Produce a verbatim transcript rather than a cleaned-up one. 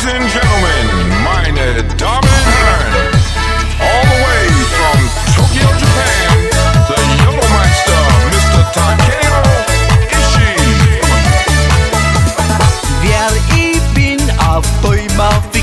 and gentlemen, meine Damen und Herren, all the way from Tokyo, Japan, the Yellow Meister, Mister Takeo Ishii. Wer ich bin auf einmal